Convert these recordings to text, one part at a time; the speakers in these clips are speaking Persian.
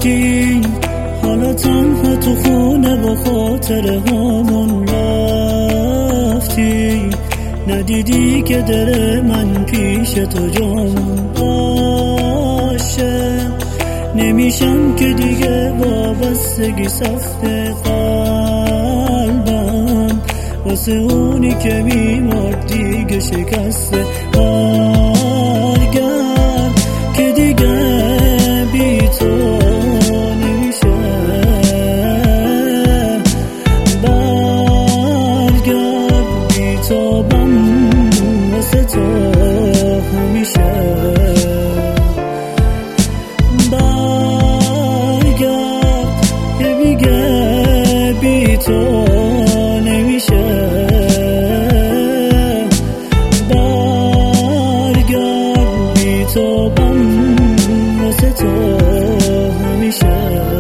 رفتی، حالا تنها تو خونه و خاطره هامون رفتی. ندیدی که دل من پیش تو جامون باشه. نمیشم که دیگه وابستگی سخت قلبم، واسه اونی که میمرد دیگه شکسته. برگرد که دیگه بی تو نمیشه. برگرد بی تو بم واسه تو همیشه. برگرد که دیگه بی تو نمیشه. برگرد بی تو بم واسه تو همیشه.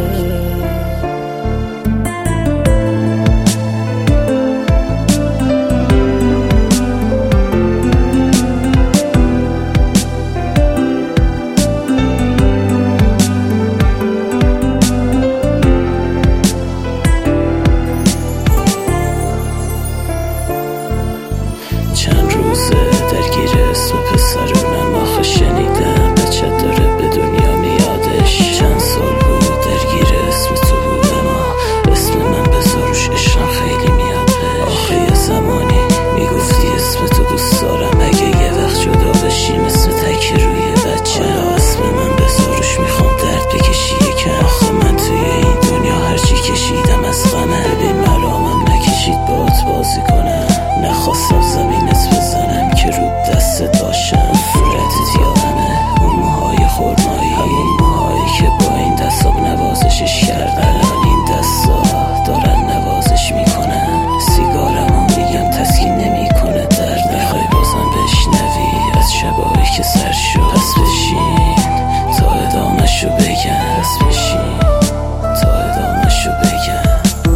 چند روزه درگیر اسم پسرونم، آخه شنیدم بچه داره به دنیا میادش. چند سال بود درگیر اسم تو بودم، اسم من بذاروش عشقم خیلی میاد بهش. آخه یه زمانی میگفتی اسم تو دوست دارم، اگه یه وقت جدا بشیم اسم تکی روی بچه. اسم من بذاروش میخوام درد بکشی یکم. آخه من توی این دنیا هرچی کشیدم از غمه. ببین ملامم نکشید باهات بازی کنم، نخواستم زمینت بزنم که رو دستت باشم. صورتت یادمه اون موهای خرمایی، همون موهایی که با این دستا نوازشش کردن. الان این دستا دارن نوازش میکنن. سیگارمو میگم تسکین نمیکنه درد. میخوای بازم بشنوی از شبایی که سر شد؟ پس بشین تا ادامه‌شو بگم. پس بشین تا ادامه‌شو بگم.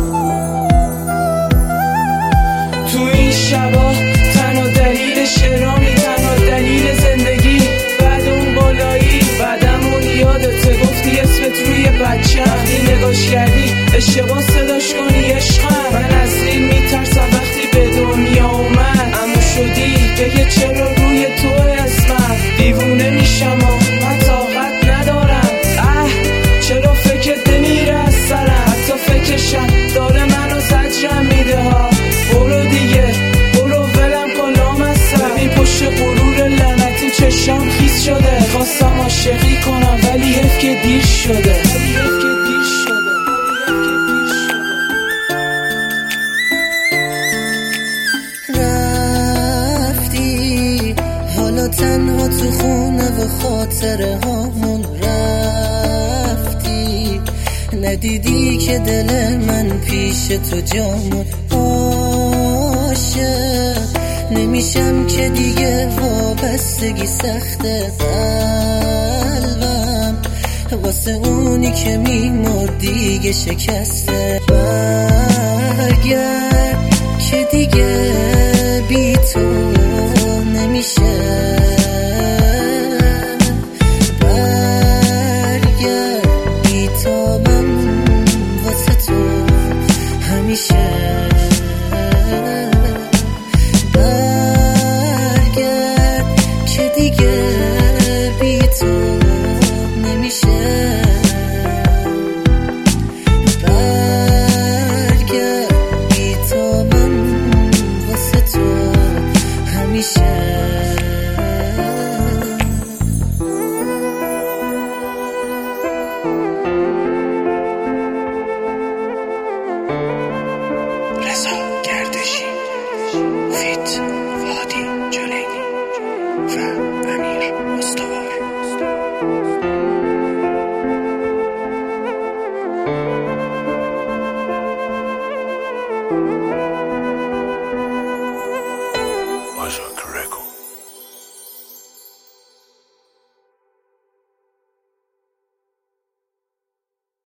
تو این شبا تنها دلیل شعرامی، تنها دلیل زندگی بعد اون بالایی. بعدمون یادته گفتی اسمت روی بچه، وقتی نگاش کردی اشتباه صداش کنی عشقم. من از این میترسم وقتی به دنیا اومد اما شدی بگه چرا روی تو اسمم. دیوونه میشم و من طاقت ندارم. چرا فکرت نمیره از سرم؟ حتی فکرشم داره منو زجرم میده ها. برو دیگه برو ولم کن لامصب. ببین پشت غرور لعنتی چشام خیس شده. خواستم عاشقی کنم ولی حیف که دیر شده. رفتی، حالا تنها تو خونه و خاطره هامون رفتی. ندیدی که دل من پیش تو جامون باشه. نمیشم که دیگه وابستگی سخت قلبم، واسه اونی که میمرد دیگه شکسته. برگرد که دیگه بی تو نمیشه.